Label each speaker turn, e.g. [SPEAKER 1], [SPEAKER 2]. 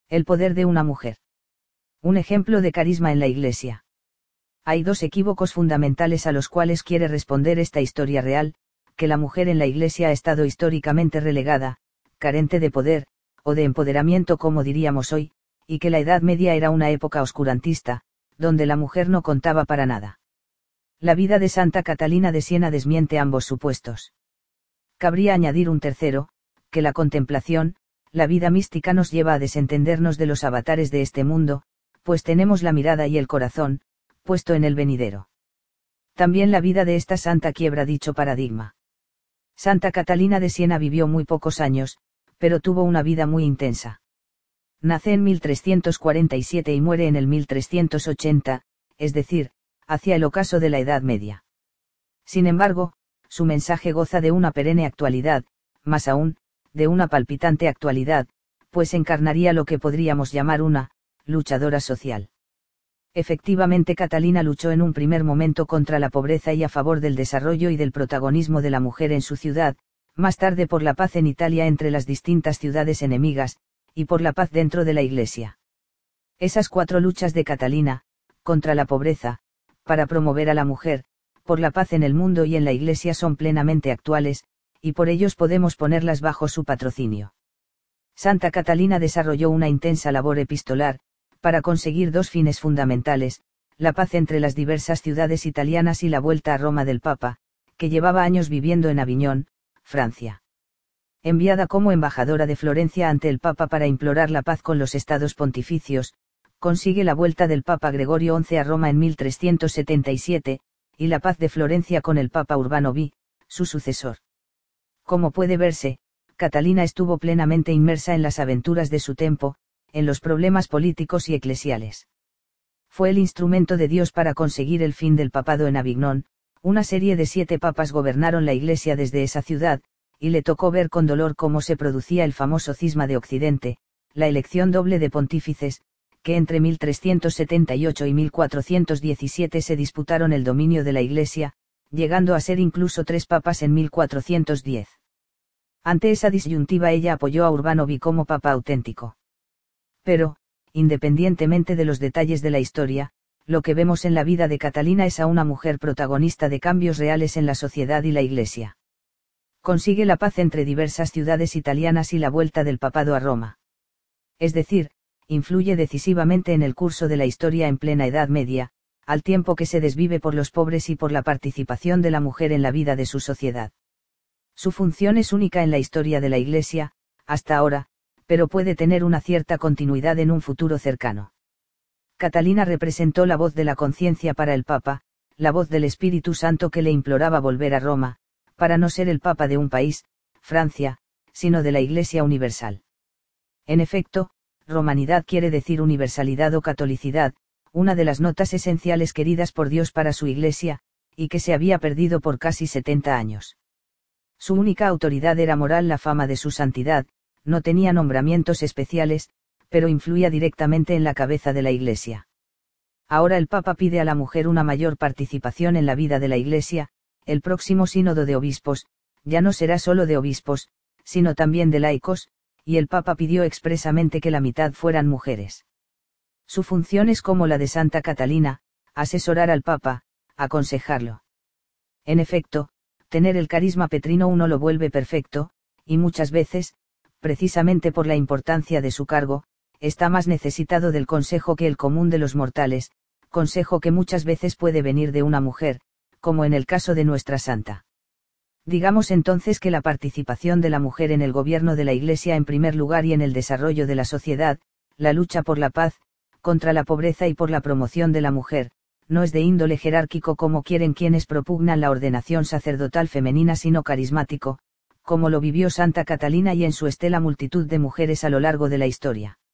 [SPEAKER 1] El poder de una mujer. Un ejemplo de carisma en la Iglesia. Hay dos equívocos fundamentales a los cuales quiere responder esta historia real: que la mujer en la Iglesia ha estado históricamente relegada, carente de poder, o de empoderamiento como diríamos hoy, y que la Edad Media era una época oscurantista, donde la mujer no contaba para nada. La vida de Santa Catalina de Siena desmiente ambos supuestos. Cabría añadir un tercero, que la contemplación, la vida mística nos lleva a desentendernos de los avatares de este mundo, pues tenemos la mirada y el corazón puesto en el venidero. También la vida de esta santa quiebra dicho paradigma. Santa Catalina de Siena vivió muy pocos años, pero tuvo una vida muy intensa. Nace en 1347 y muere en el 1380, es decir, hacia el ocaso de la Edad Media. Sin embargo, su mensaje goza de una perenne actualidad, más aún, de una palpitante actualidad, pues encarnaría lo que podríamos llamar una luchadora social. Efectivamente, Catalina luchó en un primer momento contra la pobreza y a favor del desarrollo y del protagonismo de la mujer en su ciudad, más tarde por la paz en Italia entre las distintas ciudades enemigas, y por la paz dentro de la Iglesia. Esas cuatro luchas de Catalina, contra la pobreza, para promover a la mujer, por la paz en el mundo y en la Iglesia, son plenamente actuales, y por ellos podemos ponerlas bajo su patrocinio. Santa Catalina desarrolló una intensa labor epistolar, para conseguir dos fines fundamentales: la paz entre las diversas ciudades italianas y la vuelta a Roma del Papa, que llevaba años viviendo en Aviñón, Francia. Enviada como embajadora de Florencia ante el Papa para implorar la paz con los estados pontificios, consigue la vuelta del Papa Gregorio XI a Roma en 1377, y la paz de Florencia con el Papa Urbano V, su sucesor. Como puede verse, Catalina estuvo plenamente inmersa en las aventuras de su tiempo, en los problemas políticos y eclesiales. Fue el instrumento de Dios para conseguir el fin del papado en Avignón. Una serie de 7 papas gobernaron la Iglesia desde esa ciudad, y le tocó ver con dolor cómo se producía el famoso cisma de Occidente, la elección doble de pontífices, que entre 1378 y 1417 se disputaron el dominio de la Iglesia, llegando a ser incluso 3 papas en 1410. Ante esa disyuntiva ella apoyó a Urbano V como papa auténtico. Pero, independientemente de los detalles de la historia, lo que vemos en la vida de Catalina es a una mujer protagonista de cambios reales en la sociedad y la Iglesia. Consigue la paz entre diversas ciudades italianas y la vuelta del papado a Roma. Es decir, influye decisivamente en el curso de la historia en plena Edad Media, al tiempo que se desvive por los pobres y por la participación de la mujer en la vida de su sociedad. Su función es única en la historia de la Iglesia, hasta ahora, pero puede tener una cierta continuidad en un futuro cercano. Catalina representó la voz de la conciencia para el Papa, la voz del Espíritu Santo que le imploraba volver a Roma, para no ser el Papa de un país, Francia, sino de la Iglesia universal. En efecto, romanidad quiere decir universalidad o catolicidad, una de las notas esenciales queridas por Dios para su Iglesia, y que se había perdido por casi 70 años. Su única autoridad era moral, la fama de su santidad, no tenía nombramientos especiales, pero influía directamente en la cabeza de la Iglesia. Ahora el Papa pide a la mujer una mayor participación en la vida de la Iglesia. El próximo sínodo de obispos, ya no será solo de obispos, sino también de laicos, y el Papa pidió expresamente que la mitad fueran mujeres. Su función es como la de Santa Catalina, asesorar al Papa, aconsejarlo. En efecto, tener el carisma petrino uno lo vuelve perfecto, y muchas veces, precisamente por la importancia de su cargo, está más necesitado del consejo que el común de los mortales, consejo que muchas veces puede venir de una mujer, como en el caso de nuestra santa. Digamos entonces que la participación de la mujer en el gobierno de la Iglesia en primer lugar y en el desarrollo de la sociedad, la lucha por la paz, contra la pobreza y por la promoción de la mujer, no es de índole jerárquico como quieren quienes propugnan la ordenación sacerdotal femenina, sino carismático, como lo vivió Santa Catalina y en su estela multitud de mujeres a lo largo de la historia.